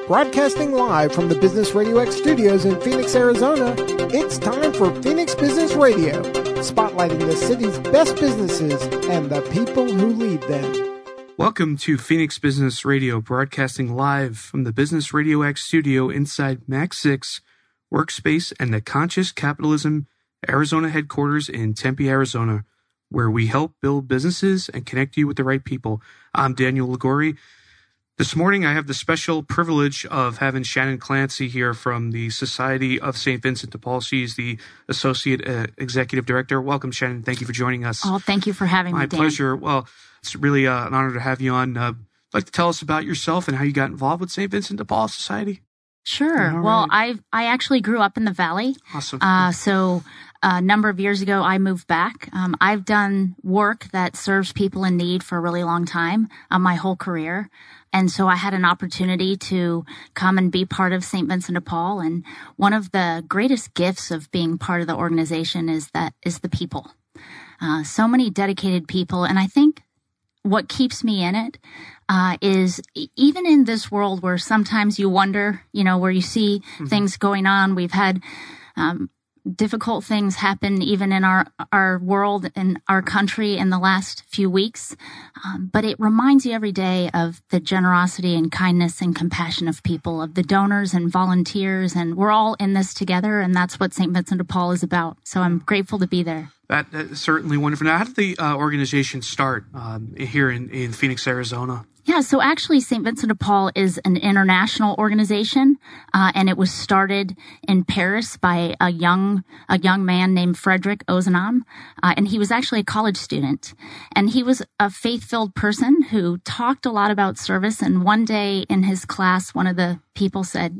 Broadcasting live from the Business Radio X studios in Phoenix, Arizona, it's time for Phoenix Business Radio, spotlighting the city's best businesses and the people who lead them. Welcome to Phoenix Business Radio, broadcasting live from the Business Radio X studio inside Max 6 Workspace and the Conscious Capitalism Arizona headquarters in Tempe, Arizona, where we help build businesses and connect you with the right people. I'm Daniel Ligori. This morning, I have the special privilege of having Shannon Clancy here from the Society of St. Vincent de Paul. She's the Associate Executive Director. Welcome, Shannon. Thank you for joining us. Oh, thank you for having me, Dan. My pleasure. Well, it's really an honor to have you on. Like to tell us about yourself and how you got involved with St. Vincent de Paul Society? Sure. Well, I actually grew up in the Valley. Awesome. So a number of years ago, I moved back. I've done work that serves people in need for a really long time, my whole career. And so I had an opportunity to come and be part of St. Vincent de Paul. And one of the greatest gifts of being part of the organization is the people. So many dedicated people. And I think what keeps me in it is even in this world where sometimes you wonder, where you see things going on. We've had difficult things happen even in our world and our country in the last few weeks. But it reminds you every day of the generosity and kindness and compassion of people, of the donors and volunteers. And we're all in this together. And that's what St. Vincent de Paul is about. So I'm grateful to be there. That is certainly wonderful. Now, how did the organization start here in Phoenix, Arizona? Yeah, so actually St. Vincent de Paul is an international organization, and it was started in Paris by a young man named Frederick Ozanam, and he was actually a college student. And he was a faith-filled person who talked a lot about service, and one day in his class, one of the people said,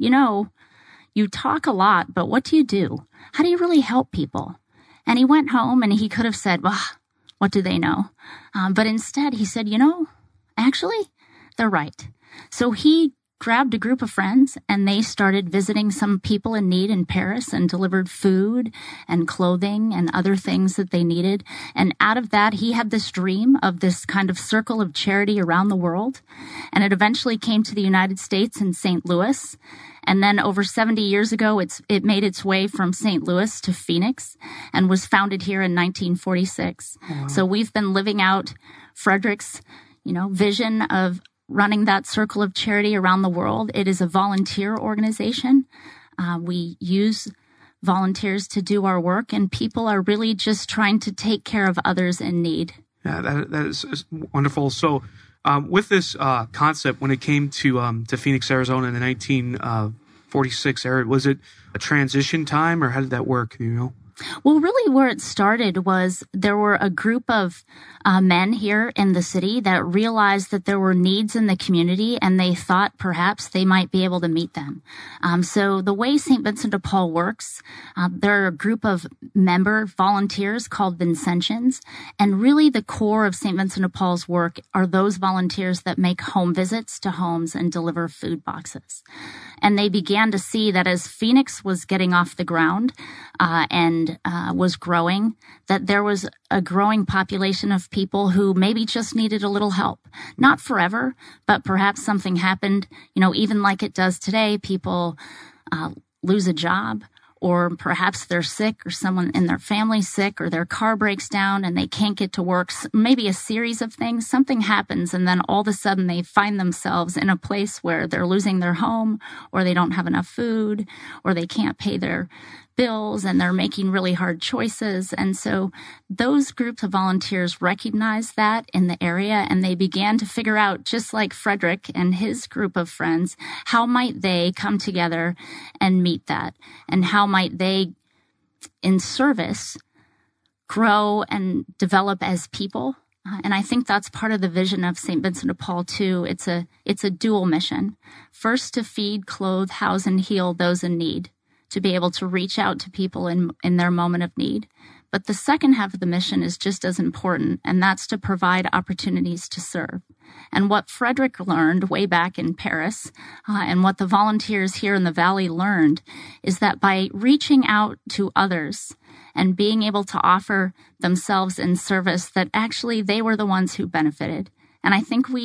you talk a lot, but what do you do? How do you really help people? And he went home and he could have said, well, what do they know? But instead he said, actually, they're right. So he grabbed a group of friends and they started visiting some people in need in Paris and delivered food and clothing and other things that they needed. And out of that, he had this dream of this kind of circle of charity around the world. And it eventually came to the United States in St. Louis. And then over 70 years ago, it made its way from St. Louis to Phoenix and was founded here in 1946. Wow. So we've been living out Frederick's, vision of running that circle of charity around the world. It is a volunteer organization. We use volunteers to do our work, and people are really just trying to take care of others in need. Yeah, that is wonderful. So with this concept, when it came to Phoenix, Arizona in the 1946 era, was it a transition time, or how did that work? Well, really where it started was there were a group of men here in the city that realized that there were needs in the community, and they thought perhaps they might be able to meet them. So the way St. Vincent de Paul works, there are a group of member volunteers called Vincentians, and really the core of St. Vincent de Paul's work are those volunteers that make home visits to homes and deliver food boxes. And they began to see that as Phoenix was getting off the ground and was growing, that there was a growing population of people who maybe just needed a little help. Not forever, but perhaps something happened, even like it does today. People lose a job, or perhaps they're sick, or someone in their family's sick, or their car breaks down and they can't get to work. Maybe a series of things, something happens, and then all of a sudden they find themselves in a place where they're losing their home, or they don't have enough food, or they can't pay their bills, and they're making really hard choices. And so those groups of volunteers recognized that in the area, and they began to figure out, just like Frederick and his group of friends, how might they come together and meet that? And how might they, in service, grow and develop as people? And I think that's part of the vision of St. Vincent de Paul, too. It's a dual mission. First, to feed, clothe, house, and heal those in need, to be able to reach out to people in their moment of need. But the second half of the mission is just as important, and that's to provide opportunities to serve. And what Frederick learned way back in Paris, and what the volunteers here in the Valley learned, is that by reaching out to others and being able to offer themselves in service, that actually they were the ones who benefited. And I think we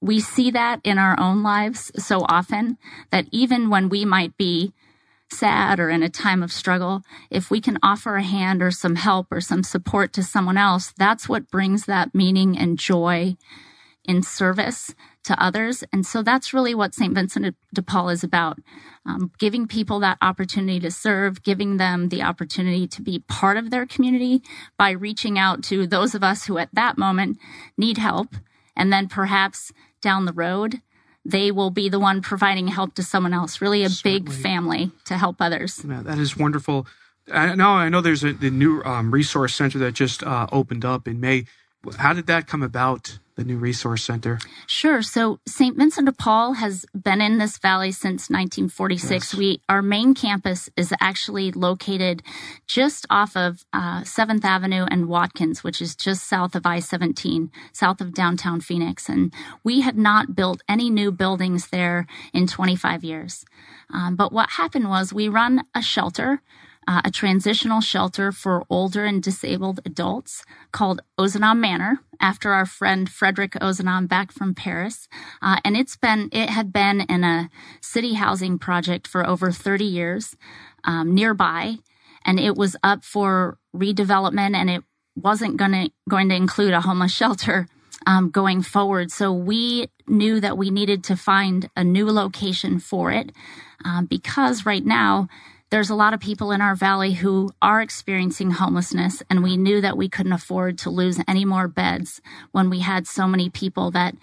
we see that in our own lives so often that even when we might be sad or in a time of struggle, if we can offer a hand or some help or some support to someone else, that's what brings that meaning and joy in service to others. And so that's really what St. Vincent de Paul is about, giving people that opportunity to serve, giving them the opportunity to be part of their community by reaching out to those of us who at that moment need help. And then perhaps down the road, they will be the one providing help to someone else, really a big family to help others. Yeah, that is wonderful. I know there's the new resource center that just opened up in May. How did that come about, the new resource center? Sure. So St. Vincent de Paul has been in this valley since 1946. Yes. Our main campus is actually located just off of 7th Avenue and Watkins, which is just south of I-17, south of downtown Phoenix. And we had not built any new buildings there in 25 years. But what happened was we run a shelter, a transitional shelter for older and disabled adults called Ozanam Manor, after our friend Frederick Ozanam back from Paris. And it had been in a city housing project for over 30 years nearby, and it was up for redevelopment, and it wasn't going to include a homeless shelter going forward. So we knew that we needed to find a new location for it because right now, there's a lot of people in our valley who are experiencing homelessness, and we knew that we couldn't afford to lose any more beds when we had so many people that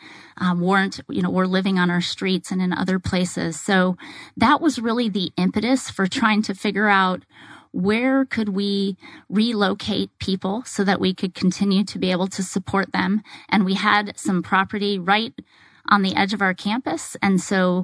were living on our streets and in other places. So that was really the impetus for trying to figure out where could we relocate people so that we could continue to be able to support them. And we had some property right on the edge of our campus, and so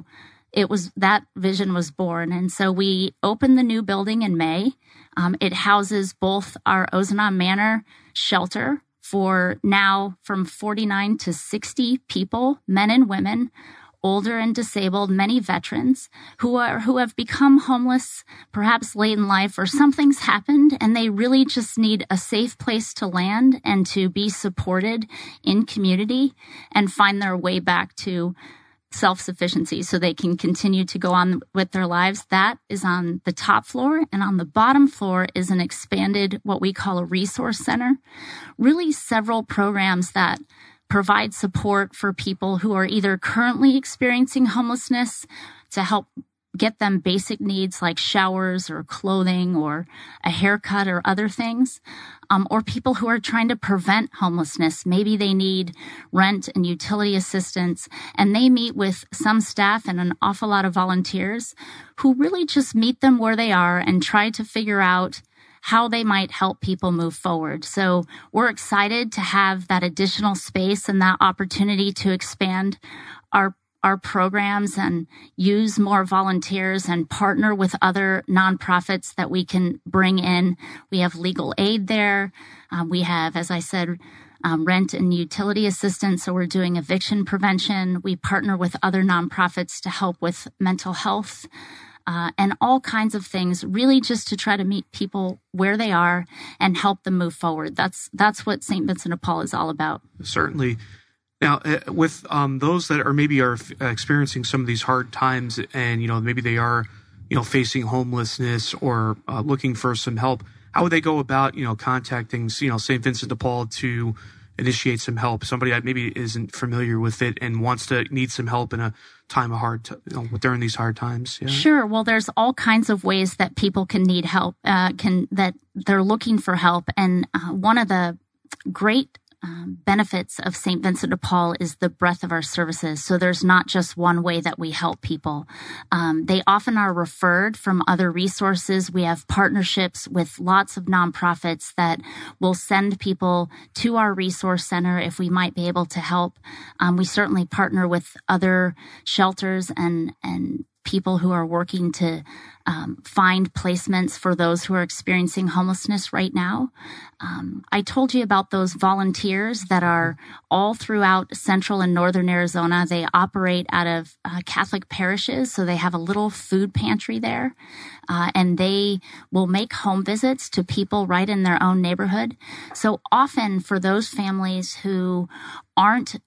that vision was born. And so we opened the new building in May. It houses both our Ozanam Manor shelter for now from 49 to 60 people, men and women, older and disabled, many veterans who have become homeless, perhaps late in life, or something's happened and they really just need a safe place to land and to be supported in community and find their way back to self-sufficiency so they can continue to go on with their lives. That is on the top floor. And on the bottom floor is an expanded, what we call a resource center. Really several programs that provide support for people who are either currently experiencing homelessness to help get them basic needs like showers or clothing or a haircut or other things, or people who are trying to prevent homelessness. Maybe they need rent and utility assistance, and they meet with some staff and an awful lot of volunteers who really just meet them where they are and try to figure out how they might help people move forward. So we're excited to have that additional space and that opportunity to expand our programs and use more volunteers and partner with other nonprofits that we can bring in. We have legal aid there. We have, as I said, rent and utility assistance. So we're doing eviction prevention. We partner with other nonprofits to help with mental health and all kinds of things, really just to try to meet people where they are and help them move forward. That's what St. Vincent de Paul is all about. Certainly. Now, with those that are experiencing some of these hard times, and maybe they are, facing homelessness or looking for some help, how would they go about, contacting, St. Vincent de Paul to initiate some help? Somebody that maybe isn't familiar with it and needs some help in a time of during these hard times. Yeah. Sure. Well, there's all kinds of ways that people can need help, that they're looking for help, and one of the great benefits of St. Vincent de Paul is the breadth of our services. So there's not just one way that we help people. They often are referred from other resources. We have partnerships with lots of nonprofits that will send people to our resource center if we might be able to help. We certainly partner with other shelters and people who are working to find placements for those who are experiencing homelessness right now. I told you about those volunteers that are all throughout central and northern Arizona. They operate out of Catholic parishes, so they have a little food pantry there, and they will make home visits to people right in their own neighborhood. So often for those families who aren't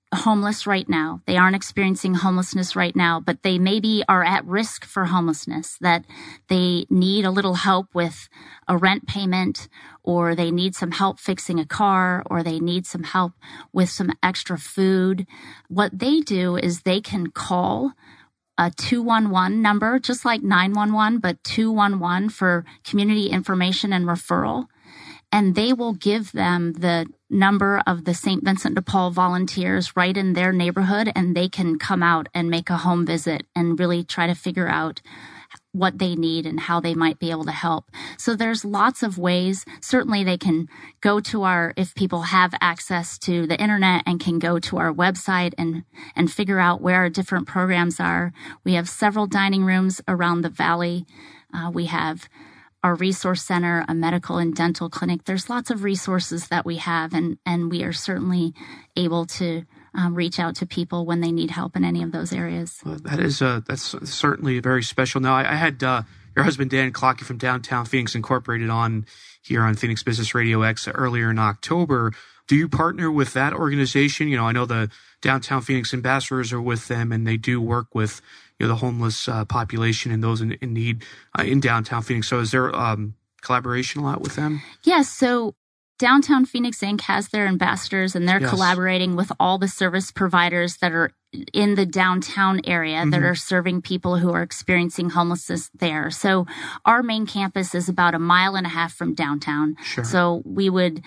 homeless right now. They aren't experiencing homelessness right now, but they maybe are at risk for homelessness, that they need a little help with a rent payment, or they need some help fixing a car, or they need some help with some extra food. What they do is they can call a 211 number, just like 911, but 211 for community information and referral. And they will give them the number of the St. Vincent de Paul volunteers right in their neighborhood, and they can come out and make a home visit and really try to figure out what they need and how they might be able to help. So there's lots of ways. Certainly they can go to if people have access to the internet, and can go to our website and figure out where our different programs are. We have several dining rooms around the valley. We have our resource center, a medical and dental clinic. There's lots of resources that we have, and we are certainly able to reach out to people when they need help in any of those areas. Well, that's certainly very special. Now, I had your husband, Dan Clocky from Downtown Phoenix Incorporated on here on Phoenix Business Radio X earlier in October. Do you partner with that organization? I know the Downtown Phoenix ambassadors are with them, and they do work with the homeless population and those in need in downtown Phoenix. So is there collaboration a lot with them? Yes. So Downtown Phoenix Inc. has their ambassadors, and they're collaborating with all the service providers that are in the downtown area that are serving people who are experiencing homelessness there. So our main campus is about 1.5 miles from downtown. Sure. So we would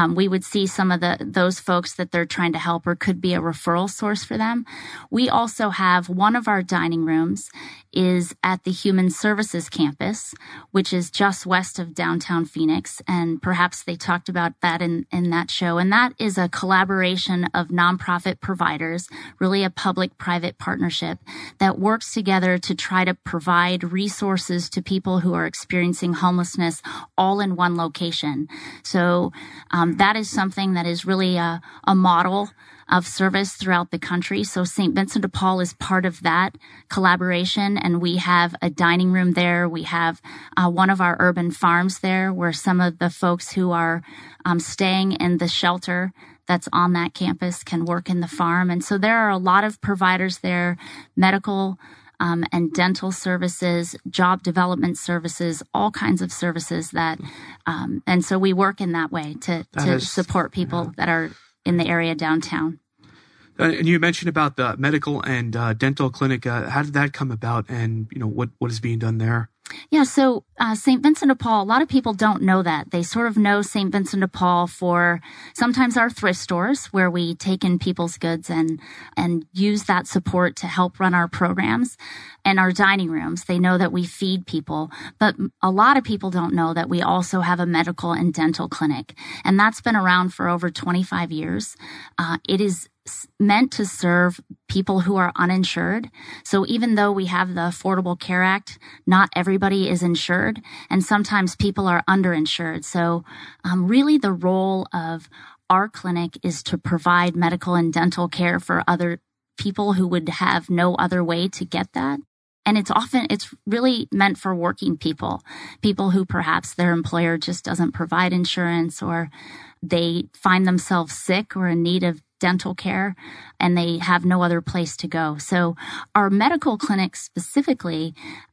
see some of those folks that they're trying to help, or could be a referral source for them. We also have one of our dining rooms is at the Human Services campus, which is just west of downtown Phoenix. And perhaps they talked about that in that show. And that is a collaboration of nonprofit providers, really a public-private partnership that works together to try to provide resources to people who are experiencing homelessness all in one location. So that is something that is really a model of service throughout the country. So St. Vincent de Paul is part of that collaboration, and we have a dining room there. We have one of our urban farms there, where some of the folks who are staying in the shelter that's on that campus can work in the farm. And so there are a lot of providers there, medical and dental services, job development services, all kinds of services that, and so we work in that way to support people that are in the area downtown. And you mentioned about the medical and dental clinic. How did that come about, and what is being done there? Yeah, so St. Vincent de Paul, a lot of people don't know that. They sort of know St. Vincent de Paul for sometimes our thrift stores, where we take in people's goods and use that support to help run our programs, and our dining rooms. They know that we feed people, but a lot of people don't know that we also have a medical and dental clinic, and that's been around for over 25 years. It is meant to serve people who are uninsured. So even though we have the Affordable Care Act, not everybody is insured, and sometimes people are underinsured. So really the role of our clinic is to provide medical and dental care for other people who would have no other way to get that. And it's really meant for working people who perhaps their employer just doesn't provide insurance, or they find themselves sick or in need of dental care, and they have no other place to go. So our medical clinic specifically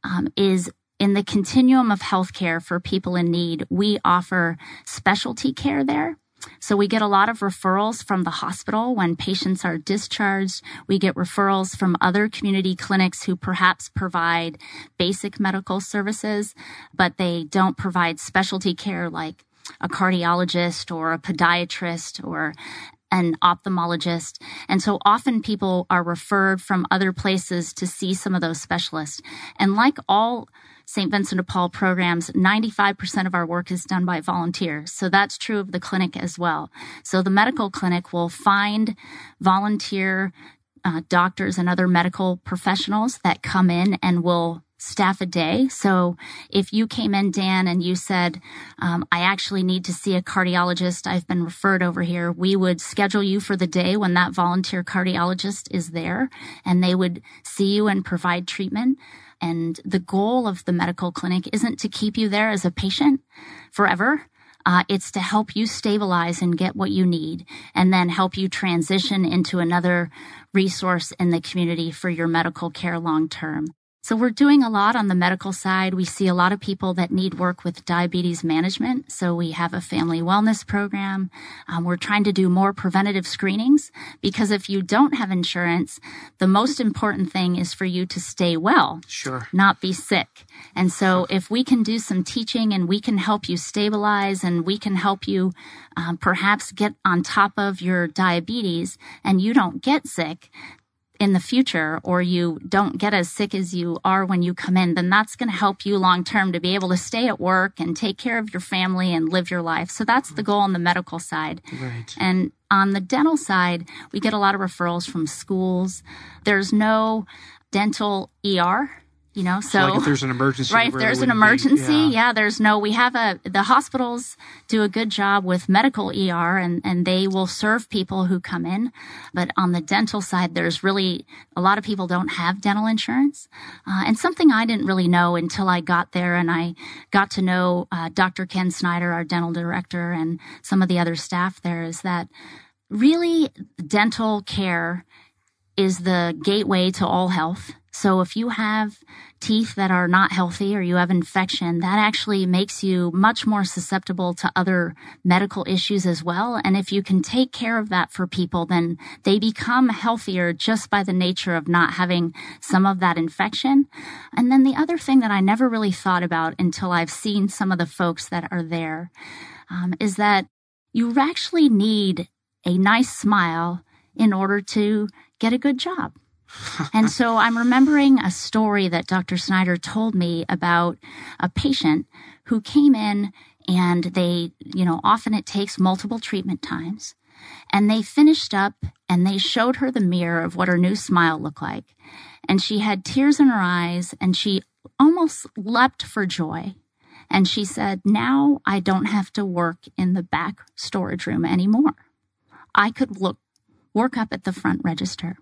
is in the continuum of healthcare for people in need. We offer specialty care there. So we get a lot of referrals from the hospital when patients are discharged. We get referrals from other community clinics who perhaps provide basic medical services, but they don't provide specialty care like a cardiologist or a podiatrist or an ophthalmologist. And so often people are referred from other places to see some of those specialists. And like all St. Vincent de Paul programs, 95% of our work is done by volunteers. So that's true of the clinic as well. So the medical clinic will find volunteer doctors and other medical professionals that come in and will staff a day. So if you came in, Dan, and you said, I actually need to see a cardiologist, I've been referred over here, we would schedule you for the day when that volunteer cardiologist is there, and they would see you and provide treatment. And the goal of the medical clinic isn't to keep you there as a patient forever. It's to help you stabilize and get what you need, and then help you transition into another resource in the community for your medical care long term. So we're doing a lot on the medical side. We see a lot of people that need work with diabetes management. So we have a family wellness program. We're trying to do more preventative screenings, because if you don't have insurance, the most important thing is for you to stay well, not be sick. And so if we can do some teaching and we can help you stabilize and we can help you perhaps get on top of your diabetes and you don't get sick in the future, or you don't get as sick as you are when you come in, then that's going to help you long term to be able to stay at work and take care of your family and live your life. So that's the goal on the medical side. Right. And on the dental side, we get a lot of referrals from schools. There's no dental ER. So like if there's an emergency, right? If there's an emergency, the hospitals do a good job with medical ER, and they will serve people who come in. But on the dental side, there's really a lot of people don't have dental insurance, and something I didn't really know until I got there, and I got to know Dr. Ken Snyder, our dental director, and some of the other staff there, is that really dental care is the gateway to all health. So if you have teeth that are not healthy or you have infection, that actually makes you much more susceptible to other medical issues as well. And if you can take care of that for people, then they become healthier just by the nature of not having some of that infection. And then the other thing that I never really thought about until I've seen some of the folks that are there is that you actually need a nice smile in order to get a good job. And so I'm remembering a story that Dr. Snyder told me about a patient who came in, and they, often it takes multiple treatment times, and they finished up and they showed her the mirror of what her new smile looked like. And she had tears in her eyes and she almost leapt for joy. And she said, now I don't have to work in the back storage room anymore. I could work up at the front register.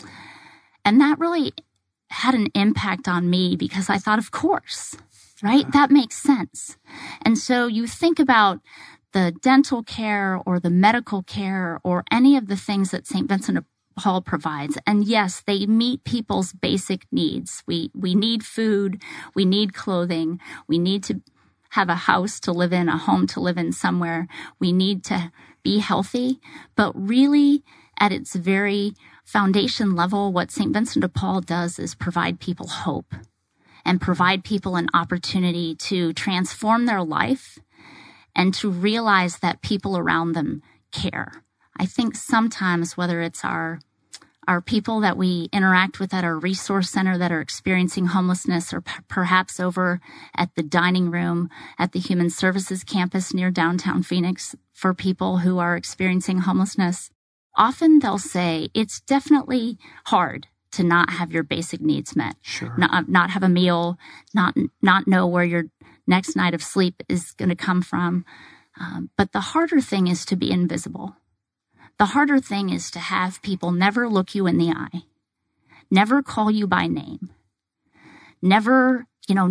And that really had an impact on me, because I thought, of course, right? That makes sense. And so you think about the dental care or the medical care or any of the things that St. Vincent de Paul provides. And yes, they meet people's basic needs. We need food. We need clothing. We need to have a house to live in, a home to live in somewhere. We need to be healthy. But really, at its very foundation level, what St. Vincent de Paul does is provide people hope and provide people an opportunity to transform their life and to realize that people around them care. I think sometimes, whether it's our people that we interact with at our resource center that are experiencing homelessness, or perhaps over at the dining room at the Human Services campus near downtown Phoenix for people who are experiencing homelessness, often they'll say it's definitely hard to not have your basic needs met, not have a meal, not know where your next night of sleep is going to come from. But the harder thing is to be invisible. The harder thing is to have people never look you in the eye, never call you by name, never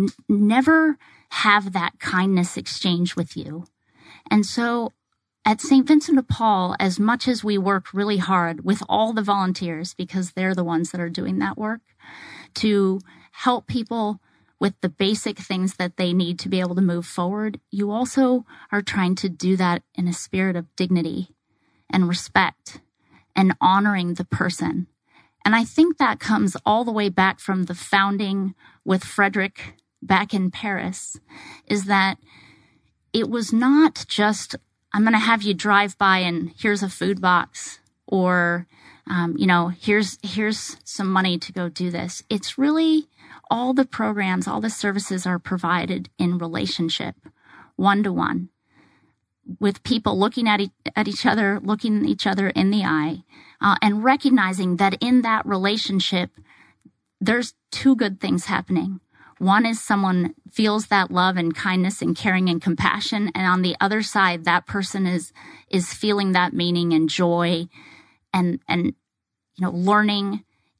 have that kindness exchange with you. And so at St. Vincent de Paul, as much as we work really hard with all the volunteers, because they're the ones that are doing that work, to help people with the basic things that they need to be able to move forward, you also are trying to do that in a spirit of dignity and respect and honoring the person. And I think that comes all the way back from the founding with Frederick back in Paris, is that it was not just, I'm going to have you drive by and here's a food box, or, here's some money to go do this. It's really all the programs, all the services are provided in relationship, one-to-one, with people looking at each other, looking each other in the eye, and recognizing that in that relationship, there's two good things happening. One is someone feels that love and kindness and caring and compassion. And on the other side, that person is feeling that meaning and joy and learning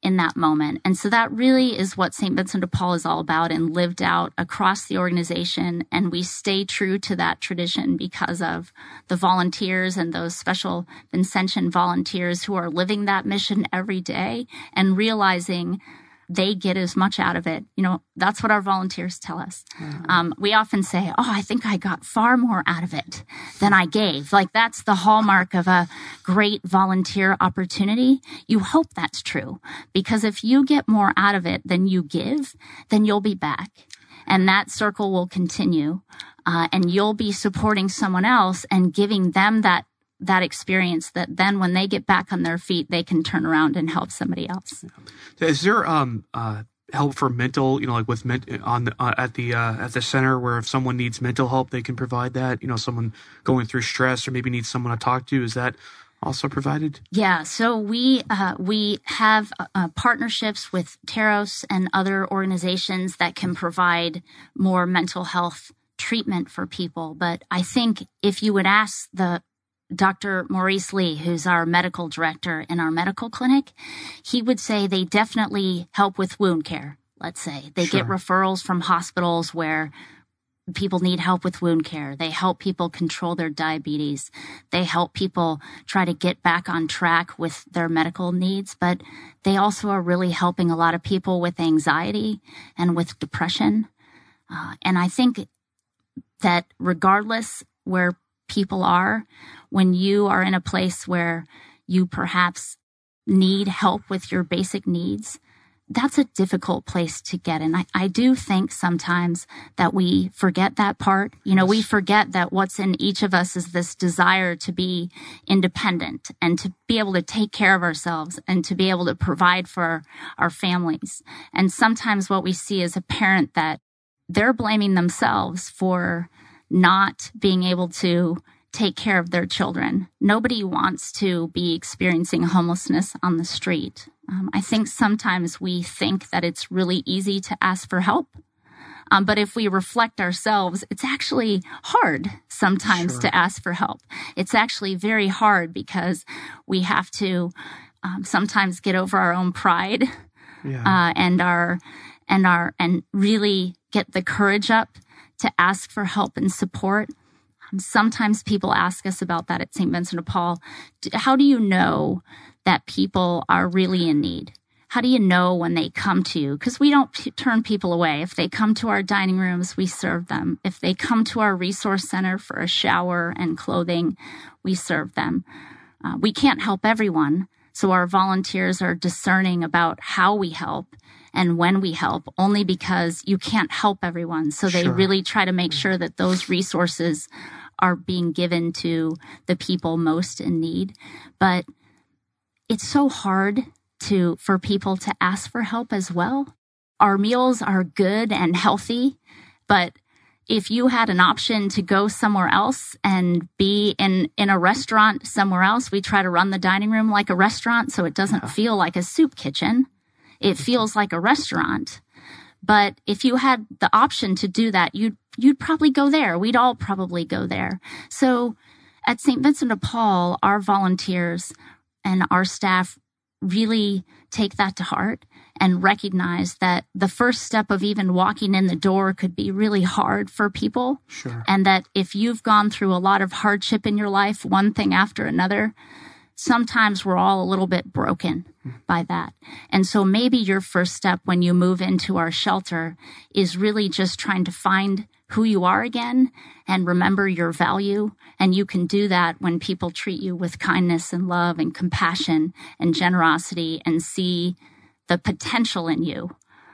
in that moment. And so that really is what St. Vincent de Paul is all about and lived out across the organization. And we stay true to that tradition because of the volunteers and those special Vincentian volunteers who are living that mission every day and realizing they get as much out of it. That's what our volunteers tell us. We often say, I think I got far more out of it than I gave. Like, that's the hallmark of a great volunteer opportunity. You hope that's true, because if you get more out of it than you give, then you'll be back. And that circle will continue. And you'll be supporting someone else and giving them that experience that then when they get back on their feet, they can turn around and help somebody else. Is there help for mental, like with at the center, where if someone needs mental help, they can provide that? Someone going through stress or maybe needs someone to talk to. Is that also provided? Yeah. So we have partnerships with Teros and other organizations that can provide more mental health treatment for people. But I think if you would ask Dr. Maurice Lee, who's our medical director in our medical clinic, he would say they definitely help with wound care. Let's say they get referrals from hospitals where people need help with wound care. They help people control their diabetes. They help people try to get back on track with their medical needs, but they also are really helping a lot of people with anxiety and with depression. And I think that regardless where people are, when you are in a place where you perhaps need help with your basic needs, that's a difficult place to get in. I do think sometimes that we forget that part. We forget that what's in each of us is this desire to be independent and to be able to take care of ourselves and to be able to provide for our families. And sometimes what we see is a parent that they're blaming themselves for not being able to take care of their children. Nobody wants to be experiencing homelessness on the street. I think sometimes we think that it's really easy to ask for help. But if we reflect ourselves, it's actually hard sometimes to ask for help. It's actually very hard because we have to sometimes get over our own pride and really get the courage up to ask for help and support. Sometimes people ask us about that at St. Vincent de Paul. How do you know that people are really in need? How do you know when they come to you? Because we don't turn people away. If they come to our dining rooms, we serve them. If they come to our resource center for a shower and clothing, we serve them. We can't help everyone, so our volunteers are discerning about how we help and when we help, only because you can't help everyone. So they really try to make sure that those resources are being given to the people most in need. But it's so hard for people to ask for help as well. Our meals are good and healthy, but if you had an option to go somewhere else and be in a restaurant somewhere else, we try to run the dining room like a restaurant so it doesn't feel like a soup kitchen. It feels like a restaurant. But if you had the option to do that, you'd probably go there. We'd all probably go there. So at St. Vincent de Paul, our volunteers and our staff really take that to heart and recognize that the first step of even walking in the door could be really hard for people. And that if you've gone through a lot of hardship in your life, one thing after another, sometimes we're all a little bit broken by that. And so maybe your first step when you move into our shelter is really just trying to find who you are again and remember your value. And you can do that when people treat you with kindness and love and compassion and generosity and see the potential in you.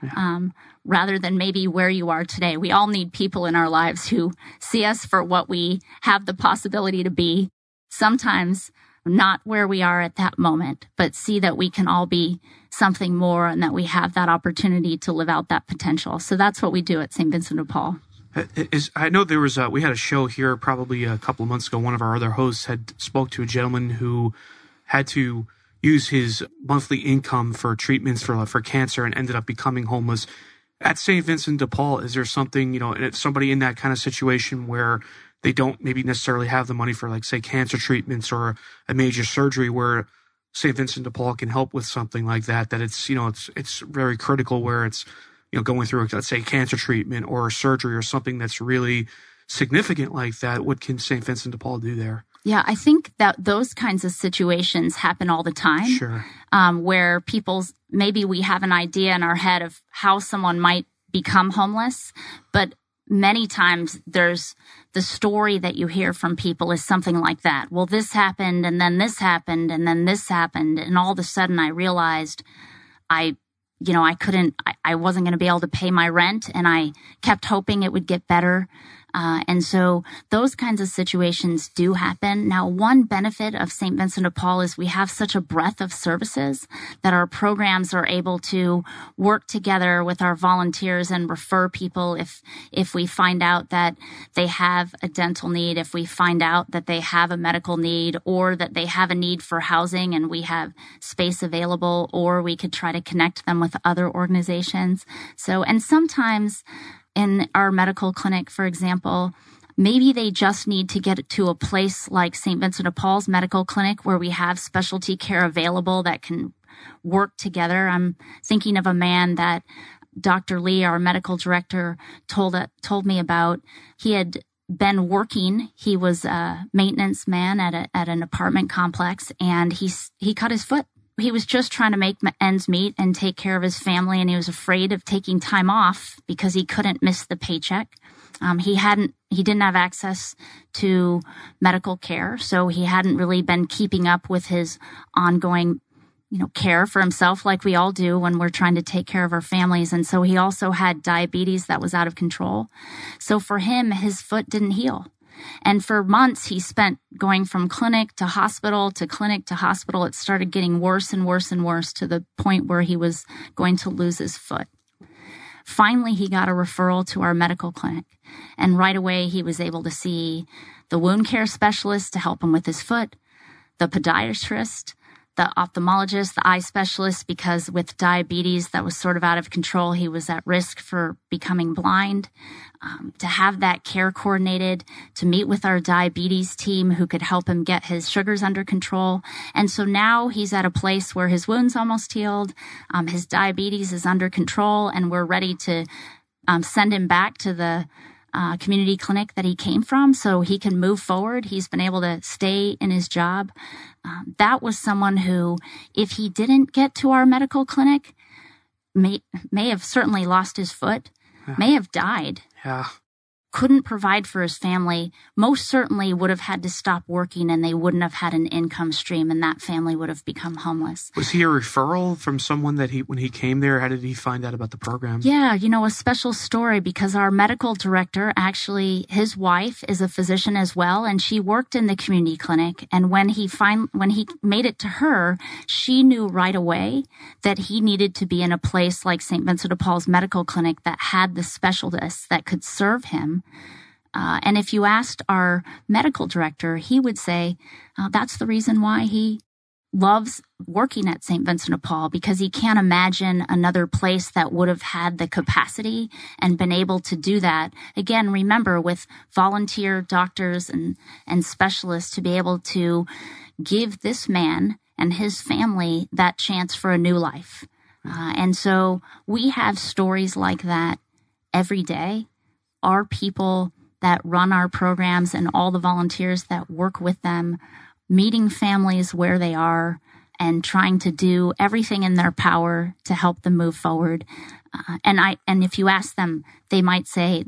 Rather than maybe where you are today. We all need people in our lives who see us for what we have the possibility to be. Sometimes not where we are at that moment, but see that we can all be something more and that we have that opportunity to live out that potential. So that's what we do at St. Vincent de Paul. I know there was we had a show here probably a couple of months ago. One of our other hosts had spoke to a gentleman who had to use his monthly income for treatments for cancer and ended up becoming homeless. At St. Vincent de Paul, is there something, somebody in that kind of situation where they don't maybe necessarily have the money for, like, say, cancer treatments or a major surgery, where St. Vincent de Paul can help with something like that, that it's, it's very critical where it's, going through, let's say, cancer treatment or surgery or something that's really significant like that. What can St. Vincent de Paul do there? Yeah, I think that those kinds of situations happen all the time. Sure. Where maybe we have an idea in our head of how someone might become homeless, but many times there's the story that you hear from people is something like that. Well, this happened, and then this happened, and then this happened, and all of a sudden I realized I wasn't going to be able to pay my rent, and I kept hoping it would get better. And so those kinds of situations do happen. Now, one benefit of St. Vincent de Paul is we have such a breadth of services that our programs are able to work together with our volunteers and refer people if we find out that they have a dental need, if we find out that they have a medical need, or that they have a need for housing and we have space available, or we could try to connect them with other organizations. So, and sometimes in our medical clinic, for example, maybe they just need to get to a place like St. Vincent de Paul's medical clinic where we have specialty care available that can work together. I'm thinking of a man that Dr. Lee, our medical director, told me about. He had been working. He was a maintenance man at an apartment complex, and he cut his foot. He was just trying to make ends meet and take care of his family, and he was afraid of taking time off because he couldn't miss the paycheck. He didn't have access to medical care, so he hadn't really been keeping up with his ongoing, care for himself like we all do when we're trying to take care of our families. And so he also had diabetes that was out of control. So for him, his foot didn't heal. And for months, he spent going from clinic to hospital to clinic to hospital. It started getting worse and worse and worse to the point where he was going to lose his foot. Finally, he got a referral to our medical clinic. And right away, he was able to see the wound care specialist to help him with his foot, the podiatrist, the ophthalmologist, the eye specialist, because with diabetes that was sort of out of control, he was at risk for becoming blind. To have that care coordinated, to meet with our diabetes team who could help him get his sugars under control. And so now he's at a place where his wound's almost healed, his diabetes is under control, and we're ready to send him back to the community clinic that he came from so he can move forward. He's been able to stay in his job. That was someone who, if he didn't get to our medical clinic, may have certainly lost his foot, may have died. Yeah. Couldn't provide for his family, most certainly would have had to stop working, and they wouldn't have had an income stream, and that family would have become homeless. Was he a referral from someone that when he came there, how did he find out about the program? Yeah, a special story, because our medical director, actually, his wife is a physician as well, and she worked in the community clinic. And when he made it to her, she knew right away that he needed to be in a place like St. Vincent de Paul's medical clinic that had the specialists that could serve him. And if you asked our medical director, he would say that's the reason why he loves working at St. Vincent de Paul, because he can't imagine another place that would have had the capacity and been able to do that. Again, remember, with volunteer doctors and specialists to be able to give this man and his family that chance for a new life. And so we have stories like that every day. Our people that run our programs and all the volunteers that work with them, meeting families where they are and trying to do everything in their power to help them move forward. And if you ask them, they might say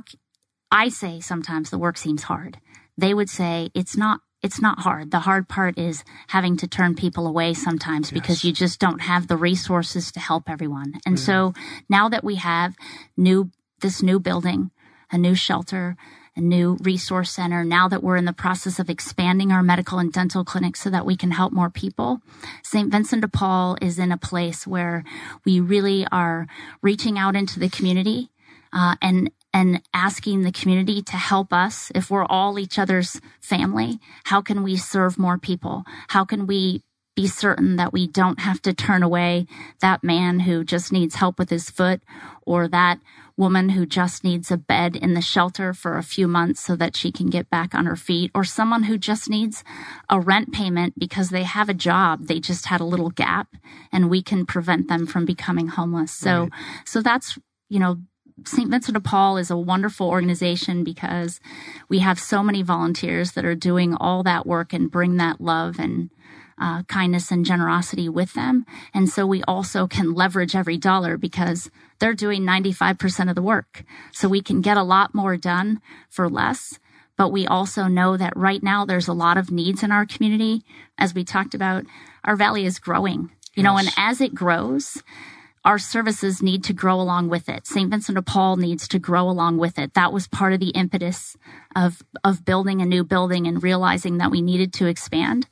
I say sometimes the work seems hard. They would say it's not hard. The hard part is having to turn people away sometimes, because you just don't have the resources to help everyone. And so now that we have this new building, a new shelter, a new resource center, now that we're in the process of expanding our medical and dental clinics so that we can help more people, St. Vincent de Paul is in a place where we really are reaching out into the community and asking the community to help us. If we're all each other's family, how can we serve more people? How can we be certain that we don't have to turn away that man who just needs help with his foot, or that woman who just needs a bed in the shelter for a few months so that she can get back on her feet, or someone who just needs a rent payment because they have a job. They just had a little gap, and we can prevent them from becoming homeless. So that's, St. Vincent de Paul is a wonderful organization because we have so many volunteers that are doing all that work and bring that love and kindness and generosity with them. And so we also can leverage every dollar because they're doing 95% of the work. So we can get a lot more done for less. But we also know that right now there's a lot of needs in our community. As we talked about, our valley is growing, and as it grows, our services need to grow along with it. St. Vincent de Paul needs to grow along with it. That was part of the impetus of building a new building and realizing that we needed to expand.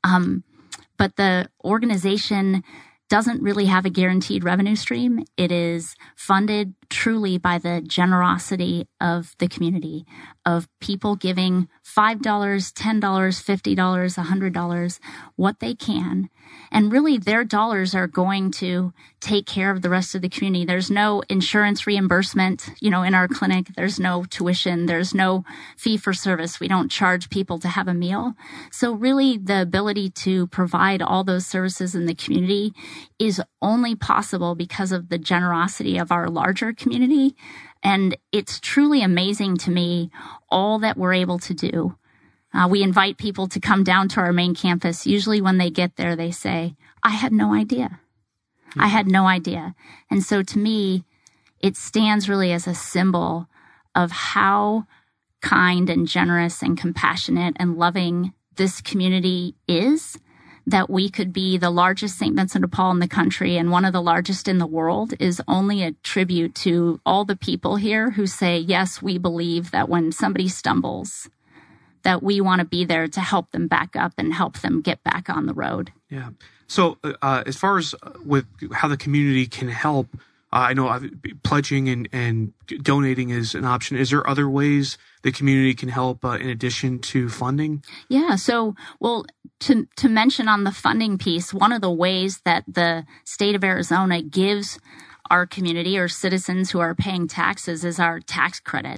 But the organization doesn't really have a guaranteed revenue stream. It is funded truly by the generosity of the community, of people giving $5, $10, $50, $100, what they can. And really their dollars are going to take care of the rest of the community. There's no insurance reimbursement, in our clinic. There's no tuition. There's no fee for service. We don't charge people to have a meal. So really the ability to provide all those services in the community is only possible because of the generosity of our larger community. And it's truly amazing to me all that we're able to do. We invite people to come down to our main campus. Usually when they get there, they say, I had no idea. I had no idea. And so to me, it stands really as a symbol of how kind and generous and compassionate and loving this community is, that we could be the largest St. Vincent de Paul in the country and one of the largest in the world is only a tribute to all the people here who say, yes, we believe that when somebody stumbles, that we want to be there to help them back up and help them get back on the road. Yeah. So as far as with how the community can help, I know pledging and donating is an option. Is there other ways the community can help in addition to funding? Yeah. So, to mention on the funding piece, one of the ways that the state of Arizona gives our community or citizens who are paying taxes is our tax credit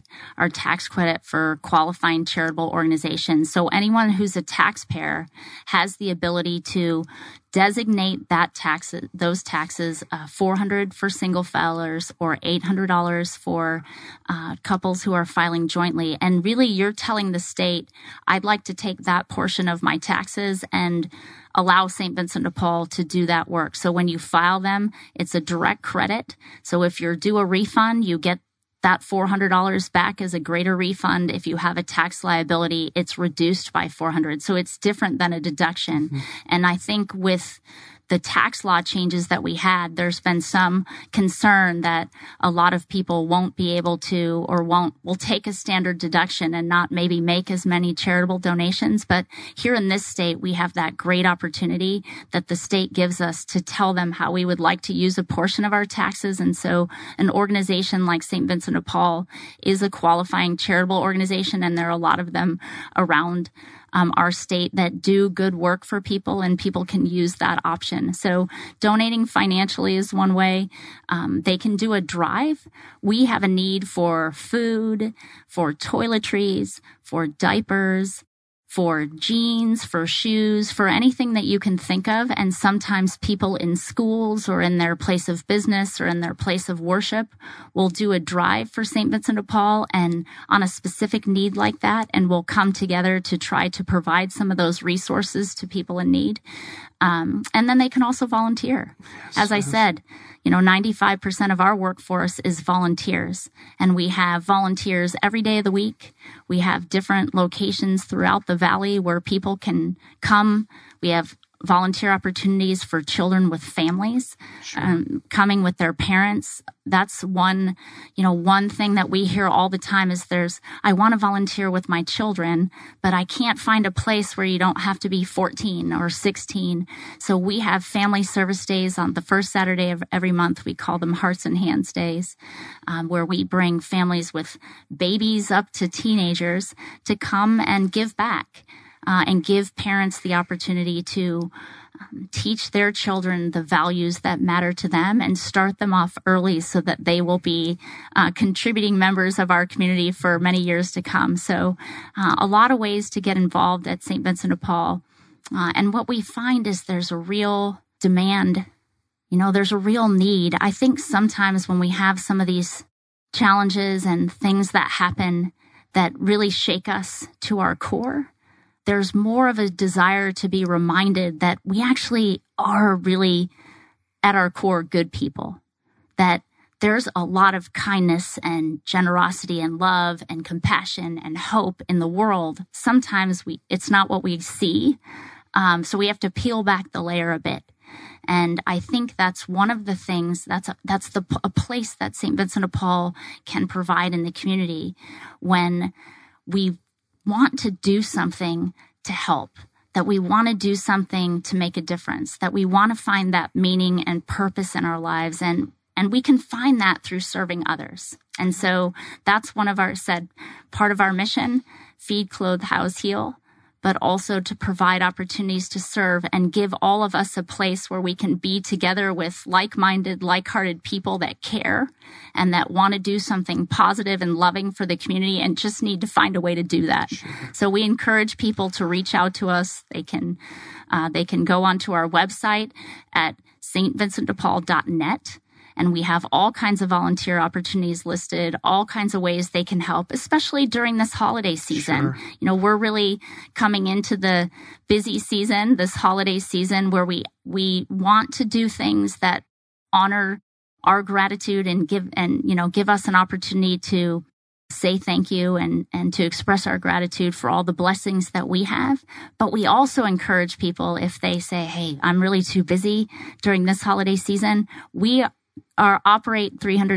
for qualifying charitable organizations. So anyone who's a taxpayer has the ability to designate those taxes, $400 for single filers or $800 for couples who are filing jointly. And really, you're telling the state, I'd like to take that portion of my taxes and allow St. Vincent de Paul to do that work. So when you file them, it's a direct credit. So if you're due a refund, you get that $400 back as a greater refund. If you have a tax liability, it's reduced by $400. So it's different than a deduction. Mm-hmm. And I think with the tax law changes that we had, there's been some concern that a lot of people won't be able to or will take a standard deduction and not maybe make as many charitable donations. But here in this state, we have that great opportunity that the state gives us to tell them how we would like to use a portion of our taxes. And so an organization like St. Vincent de Paul is a qualifying charitable organization, and there are a lot of them around our state that do good work for people, and people can use that option. So donating financially is one way. They can do a drive. We have a need for food, for toiletries, for diapers, for jeans, for shoes, for anything that you can think of. And sometimes people in schools or in their place of business or in their place of worship will do a drive for St. Vincent de Paul and on a specific need like that, and will come together to try to provide some of those resources to people in need. And then they can also volunteer. As I said, 95% of our workforce is volunteers, and we have volunteers every day of the week. We have different locations throughout the valley where people can come. We have volunteer opportunities for children with families, coming with their parents. That's one thing that we hear all the time is I want to volunteer with my children, but I can't find a place where you don't have to be 14 or 16. So we have family service days on the first Saturday of every month. We call them Hearts and Hands Days, where we bring families with babies up to teenagers to come and give back. and give parents the opportunity to teach their children the values that matter to them and start them off early so that they will be contributing members of our community for many years to come. So a lot of ways to get involved at St. Vincent de Paul. And what we find is there's a real demand. There's a real need. I think sometimes when we have some of these challenges and things that happen that really shake us to our core, there's more of a desire to be reminded that we actually are really at our core good people, that there's a lot of kindness and generosity and love and compassion and hope in the world. Sometimes it's not what we see. So we have to peel back the layer a bit. And I think that's one of the things, that's a place that St. Vincent de Paul can provide in the community when we want to do something to help, that we want to do something to make a difference, that we want to find that meaning and purpose in our lives. And we can find that through serving others. And so that's one of part of our mission, feed, clothe, house, heal, but also to provide opportunities to serve and give all of us a place where we can be together with like-minded, like-hearted people that care and that want to do something positive and loving for the community and just need to find a way to do that. Sure. So we encourage people to reach out to us. They can go onto our website at stvincentdepaul.net. And we have all kinds of volunteer opportunities listed, all kinds of ways they can help, especially during this holiday season. Sure. We're really coming into the busy season, this holiday season, where we want to do things that honor our gratitude and give us an opportunity to say thank you and to express our gratitude for all the blessings that we have. But we also encourage people, if they say, hey, I'm really too busy during this holiday season, we operate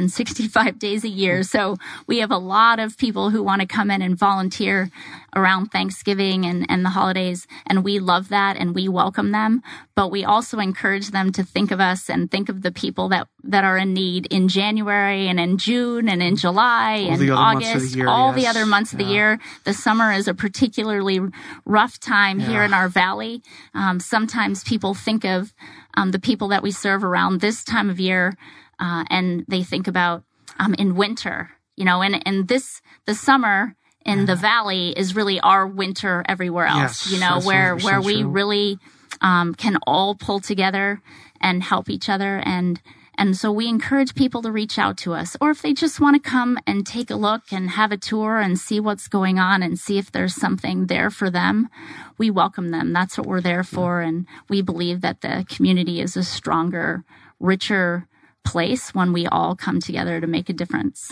365 days a year. So we have a lot of people who want to come in and volunteer around Thanksgiving and the holidays. And we love that and we welcome them. But we also encourage them to think of us and think of the people that are in need in January and in June and in July and August, the other months of the year. The summer is a particularly rough time here in our valley. Sometimes people think of the people that we serve around this time of year, and they think about in winter, and the summer in the valley is really our winter everywhere else, where we really can all pull together and help each other. And so we encourage people to reach out to us, or if they just want to come and take a look and have a tour and see what's going on and see if there's something there for them, we welcome them. That's what we're there for. And we believe that the community is a stronger, richer place when we all come together to make a difference.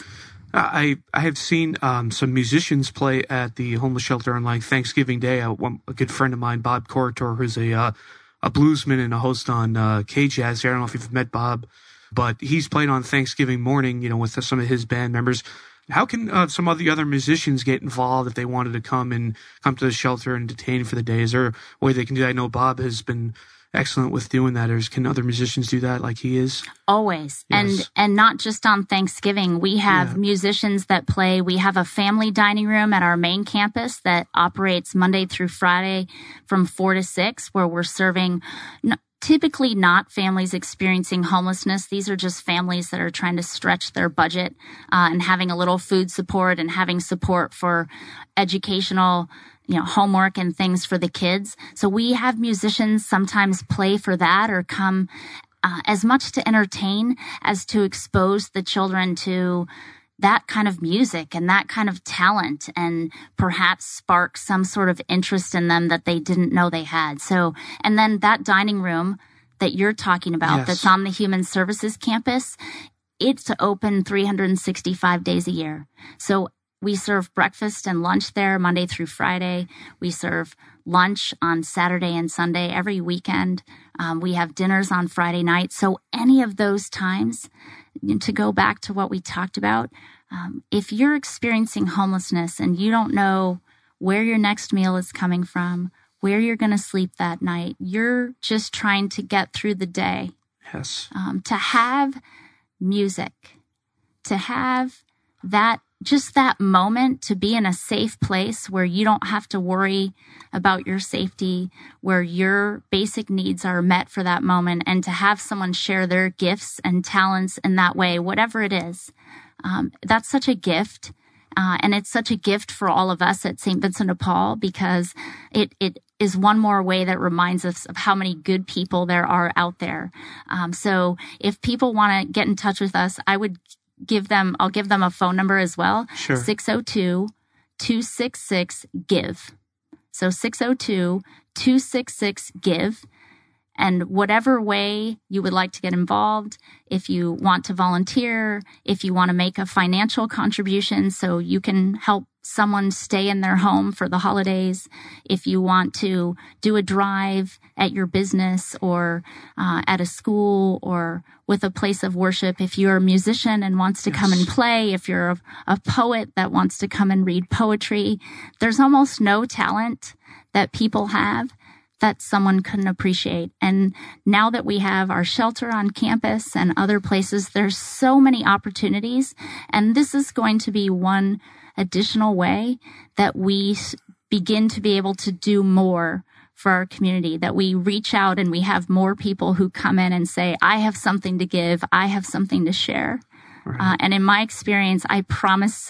I have seen some musicians play at the homeless shelter on Thanksgiving Day. A good friend of mine, Bob Corritor, who's a bluesman and a host on K-Jazz here. I don't know if you've met Bob, but he's played on Thanksgiving morning, with some of his band members. How can some of the other musicians get involved if they wanted to come to the shelter and detain for the day? Is there a way they can do that? I know Bob has been excellent with doing that. Or can other musicians do that like he is? Always. Yes. And not just on Thanksgiving. We have musicians that play. We have a family dining room at our main campus that operates Monday through Friday from 4 to 6, where we're serving typically not families experiencing homelessness. These are just families that are trying to stretch their budget and having a little food support and having support for educational homework and things for the kids. So we have musicians sometimes play for that or come as much to entertain as to expose the children to that kind of music and that kind of talent and perhaps spark some sort of interest in them that they didn't know they had. So, and then that dining room that you're talking about that's on the Human Services campus, it's open 365 days a year. So we serve breakfast and lunch there Monday through Friday. We serve lunch on Saturday and Sunday every weekend. We have dinners on Friday night. So any of those times, to go back to what we talked about, if you're experiencing homelessness and you don't know where your next meal is coming from, where you're going to sleep that night, you're just trying to get through the day. Yes. To have music, to have that just that moment to be in a safe place where you don't have to worry about your safety, where your basic needs are met for that moment, and to have someone share their gifts and talents in that way, whatever it is, that's such a gift. And it's such a gift for all of us at St. Vincent de Paul, because it is one more way that reminds us of how many good people there are out there. So if people want to get in touch with us, I'll give them a phone number as well. Sure. 602-266-GIVE. So 602-266-GIVE. And whatever way you would like to get involved, if you want to volunteer, if you want to make a financial contribution so you can help someone stay in their home for the holidays, if you want to do a drive at your business or at a school or with a place of worship, if you're a musician and wants to come and play, if you're a poet that wants to come and read poetry, there's almost no talent that people have that someone couldn't appreciate. And now that we have our shelter on campus and other places, there's so many opportunities. And this is going to be one additional way that we begin to be able to do more for our community, that we reach out and we have more people who come in and say, I have something to give. I have something to share. Right. And in my experience, I promise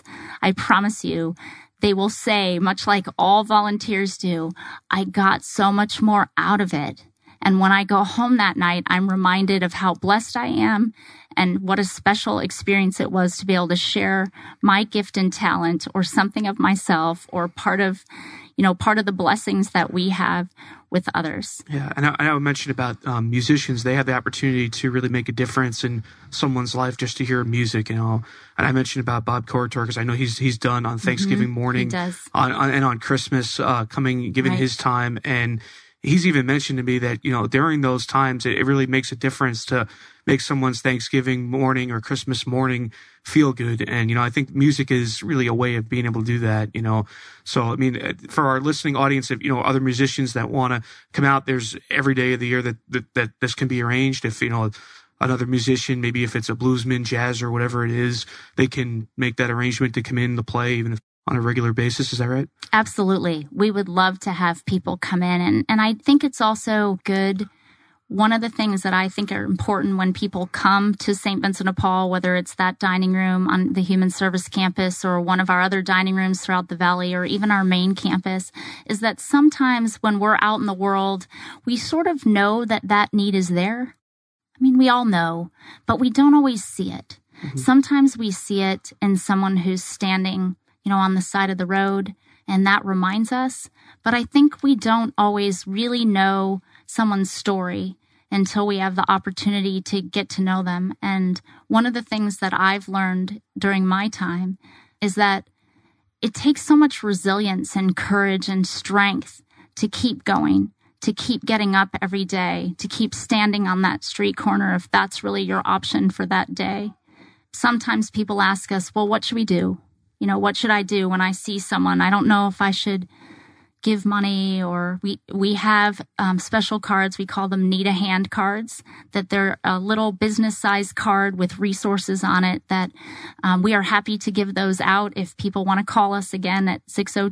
you, they will say, much like all volunteers do, I got so much more out of it. And when I go home that night, I'm reminded of how blessed I am and what a special experience it was to be able to share my gift and talent or something of myself or part of the blessings that we have with others. Yeah, and I mentioned about musicians. They have the opportunity to really make a difference in someone's life just to hear music, And I mentioned about Bob Corritor because I know he's done on Thanksgiving morning, he does. And on Christmas, giving his time. And he's even mentioned to me that, during those times, it really makes a difference to make someone's Thanksgiving morning or Christmas morning feel good. And, I think music is really a way of being able to do that, So, I mean, for our listening audience, if, other musicians that want to come out, there's every day of the year that this can be arranged. If, another musician, maybe if it's a bluesman, jazz, or whatever it is, they can make that arrangement to come in to play, even if on a regular basis. Is that right? Absolutely. We would love to have people come in. And I think it's also good. One of the things that I think are important when people come to St. Vincent de Paul, whether it's that dining room on the Human Service campus or one of our other dining rooms throughout the valley or even our main campus, is that sometimes when we're out in the world, we sort of know that need is there. I mean, we all know, but we don't always see it. Mm-hmm. Sometimes we see it in someone who's standing on the side of the road, and that reminds us. But I think we don't always really know someone's story until we have the opportunity to get to know them. And one of the things that I've learned during my time is that it takes so much resilience and courage and strength to keep going, to keep getting up every day, to keep standing on that street corner if that's really your option for that day. Sometimes people ask us, well, what should we do? What should I do when I see someone? I don't know if I should give money, or we have special cards. We call them Need a Hand cards, that they're a little business-sized card with resources on it that we are happy to give those out. If people want to call us again at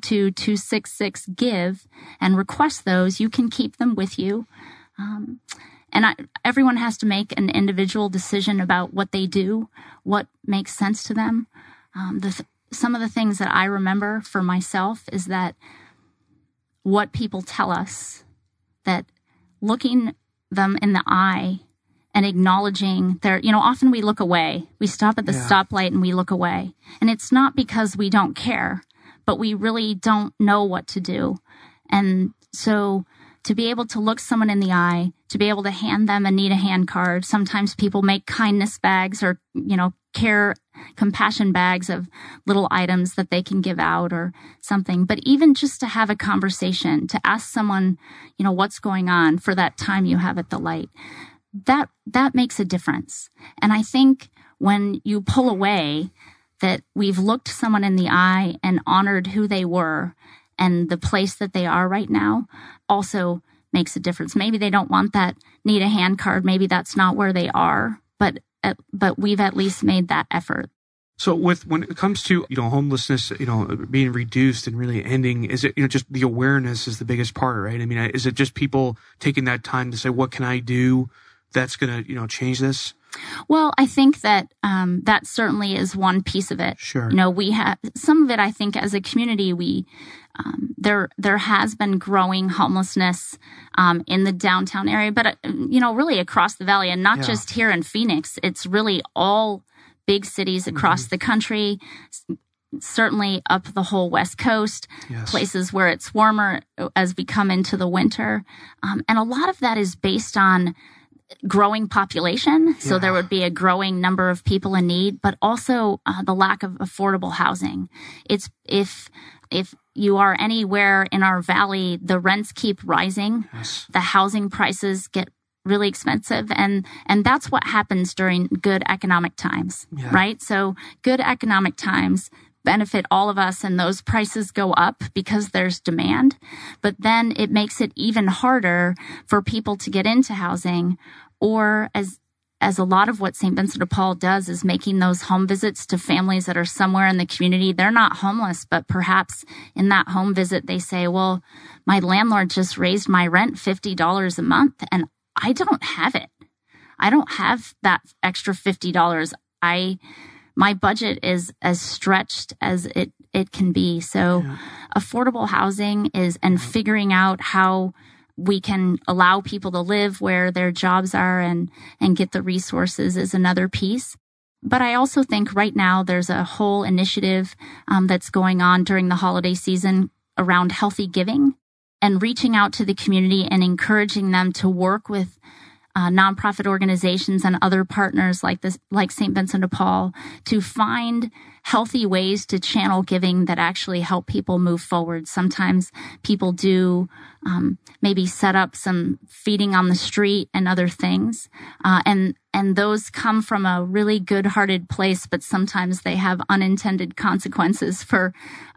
602-266-GIVE and request those, you can keep them with you. Everyone has to make an individual decision about what they do, what makes sense to them. Some of the things that I remember for myself is that what people tell us, that looking them in the eye and acknowledging often we look away. We stop at the stoplight and we look away. And it's not because we don't care, but we really don't know what to do. And so to be able to look someone in the eye, to be able to hand them a Need a Hand card. Sometimes people make kindness bags or, compassion bags of little items that they can give out or something. But even just to have a conversation, to ask someone, what's going on for that time you have at the light, that makes a difference. And I think when you pull away, that we've looked someone in the eye and honored who they were and the place that they are right now also makes a difference. Maybe they don't want that Need a Hand card. Maybe that's not where they are, but we've at least made that effort. So when it comes to, homelessness, being reduced and really ending, is it, just the awareness is the biggest part, right? I mean, is it just people taking that time to say, what can I do that's going to, change this? Well, I think that that certainly is one piece of it. Sure. We have some of it. I think as a community, there has been growing homelessness in the downtown area, but really across the valley, and not just here in Phoenix. It's really all big cities across the country. Certainly up the whole West Coast, places where it's warmer as we come into the winter, and a lot of that is based on growing population. So there would be a growing number of people in need, but also the lack of affordable housing. It's if you are anywhere in our valley, the rents keep rising. Yes. The housing prices get really expensive. And that's what happens during good economic times, right? So good economic times benefit all of us, and those prices go up because there's demand. But then it makes it even harder for people to get into housing, or as a lot of what St. Vincent de Paul does is making those home visits to families that are somewhere in the community. They're not homeless, but perhaps in that home visit, they say, well, my landlord just raised my rent $50 a month, and I don't have it. I don't have that extra $50. My budget is as stretched as it can be. So affordable housing and figuring out how we can allow people to live where their jobs are and get the resources is another piece. But I also think right now there's a whole initiative that's going on during the holiday season around healthy giving and reaching out to the community and encouraging them to work with nonprofit organizations and other partners like St. Vincent de Paul, to find healthy ways to channel giving that actually help people move forward. Sometimes people do maybe set up some feeding on the street and other things, and those come from a really good-hearted place, but sometimes they have unintended consequences for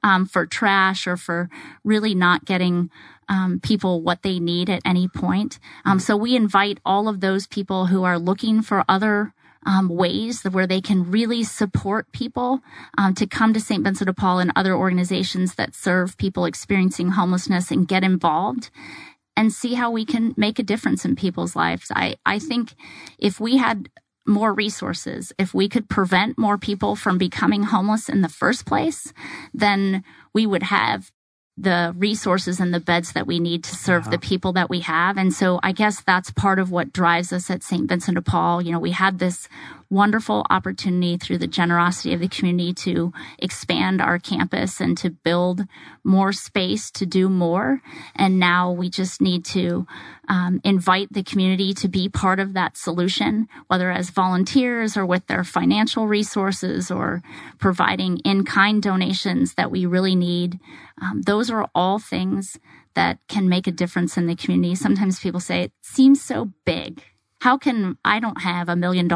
trash or for really not getting people what they need at any point. So we invite all of those people who are looking for other ways where they can really support people to come to St. Vincent de Paul and other organizations that serve people experiencing homelessness and get involved and see how we can make a difference in people's lives. I think if we had more resources, if we could prevent more people from becoming homeless in the first place, then we would have the resources and the beds that we need to serve the people that we have. And so I guess that's part of what drives us at St. Vincent de Paul. We had this wonderful opportunity through the generosity of the community to expand our campus and to build more space to do more. And now we just need to invite the community to be part of that solution, whether as volunteers or with their financial resources or providing in-kind donations that we really need. Those are all things that can make a difference in the community. Sometimes people say, it seems so big. How can I don't have $1 million?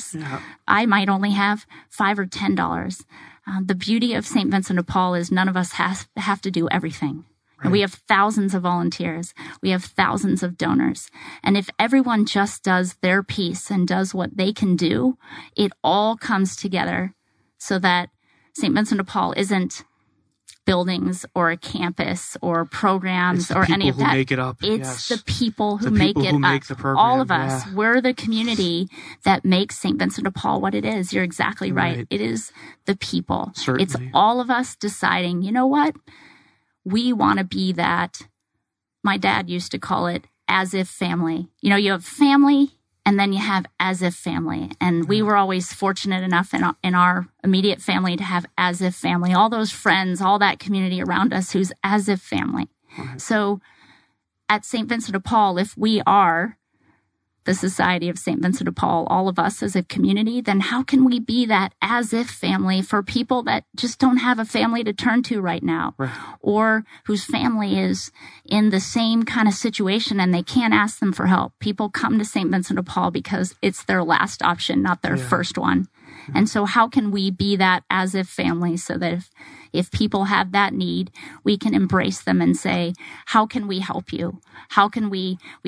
I might only have $5 or $10. The beauty of St. Vincent de Paul is none of us have to do everything. Right. We have thousands of volunteers. We have thousands of donors. And if everyone just does their piece and does what they can do, it all comes together so that St. Vincent de Paul isn't buildings or a campus or programs or any of that. Make it up. It's the people who make it up. All of us. We're the community that makes St. Vincent de Paul what it is. You're exactly right. It is the people. Certainly. It's all of us deciding, you know what? We want to be that. My dad used to call it as if family. You have family and then you have as if family. And we were always fortunate enough in our immediate family to have as if family, all those friends, all that community around us who's as if family. Right. So at St. Vincent de Paul, if we are the Society of St. Vincent de Paul, all of us as a community, then how can we be that as if family for people that just don't have a family to turn to right now, or whose family is in the same kind of situation and they can't ask them for help? People come to St. Vincent de Paul because it's their last option, not their first one. And so how can we be that as if family so that if people have that need, we can embrace them and say, how can we help you? How can we don't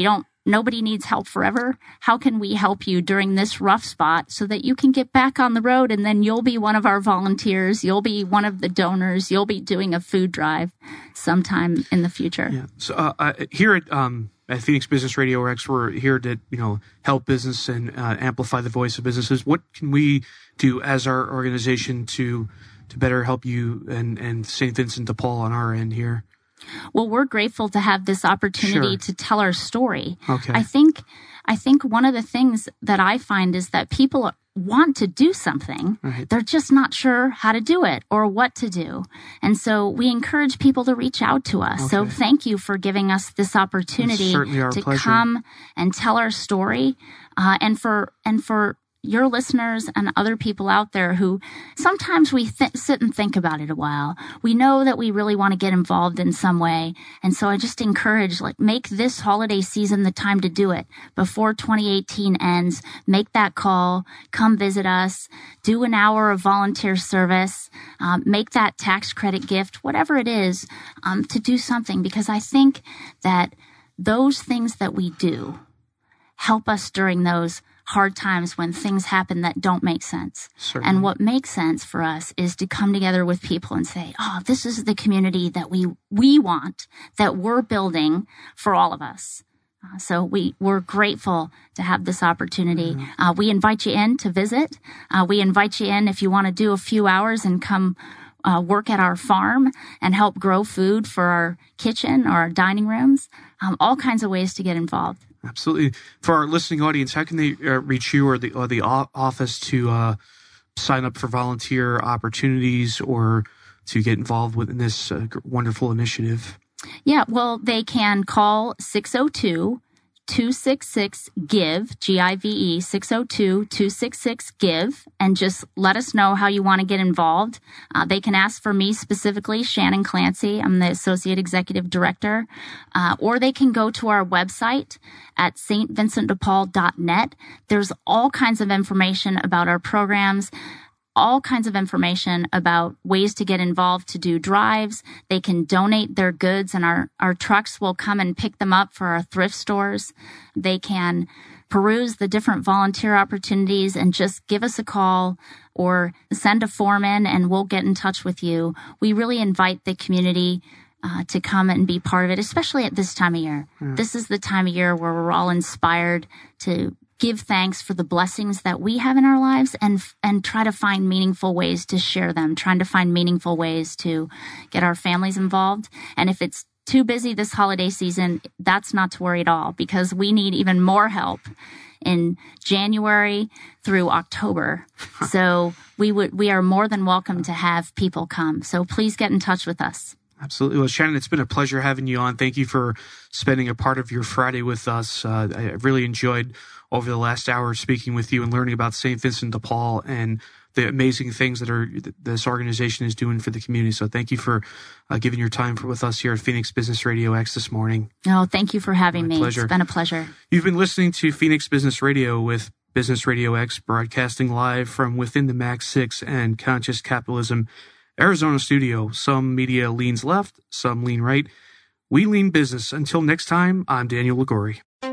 nobody needs help forever. How can we help you during this rough spot so that you can get back on the road, and then you'll be one of our volunteers, you'll be one of the donors, you'll be doing a food drive sometime in the future. Yeah. So here at Phoenix Business Radio X, we're here to help business and amplify the voice of businesses. What can we do as our organization to better help you and St. Vincent de Paul on our end here? Well, we're grateful to have this opportunity Sure. to tell our story. Okay. I think one of the things that I find is that people want to do something. Right. They're just not sure how to do it or what to do. And so we encourage people to reach out to us. Okay. So thank you for giving us this opportunity It's certainly our to pleasure. come and tell our story. And for your listeners and other people out there who sometimes we sit and think about it a while. We know that we really want to get involved in some way. And so I just encourage, make this holiday season the time to do it. Before 2018 ends, make that call, come visit us, do an hour of volunteer service, make that tax credit gift, whatever it is, to do something. Because I think that those things that we do help us during those hard times when things happen that don't make sense. Certainly. And what makes sense for us is to come together with people and say, this is the community that we want, that we're building for all of us. So we're grateful to have this opportunity. Mm-hmm. We invite you in to visit. We invite you in if you want to do a few hours and come work at our farm and help grow food for our kitchen or our dining rooms. All kinds of ways to get involved. Absolutely. For our listening audience, how can they reach you or the office to sign up for volunteer opportunities or to get involved within this wonderful initiative? Yeah, well, they can call 602-266-GIVE, G-I-V-E, 602-266-GIVE, and just let us know how you want to get involved. They can ask for me specifically, Shannon Clancy. I'm the Associate Executive Director. Or they can go to our website at stvincentdepaul.net. There's all kinds of information about our programs, all kinds of information about ways to get involved to do drives. They can donate their goods, and our trucks will come and pick them up for our thrift stores. They can peruse the different volunteer opportunities and just give us a call or send a form in, and we'll get in touch with you. We really invite the community to come and be part of it, especially at this time of year. This is the time of year where we're all inspired to give thanks for the blessings that we have in our lives and try to find meaningful ways to share them, trying to find meaningful ways to get our families involved. And if it's too busy this holiday season, that's not to worry at all, because we need even more help in January through October. So we are more than welcome to have people come. So please get in touch with us. Absolutely. Well, Shannon, it's been a pleasure having you on. Thank you for spending a part of your Friday with us. I really enjoyed over the last hour speaking with you and learning about St. Vincent de Paul and the amazing things that this organization is doing for the community. So thank you for giving your time with us here at Phoenix Business Radio X this morning. Oh, thank you for having me. Pleasure. It's been a pleasure. You've been listening to Phoenix Business Radio with Business Radio X, broadcasting live from within the Max 6 and Conscious Capitalism Arizona studio. Some media leans left, some lean right. We lean business. Until next time, I'm Daniel Ligori.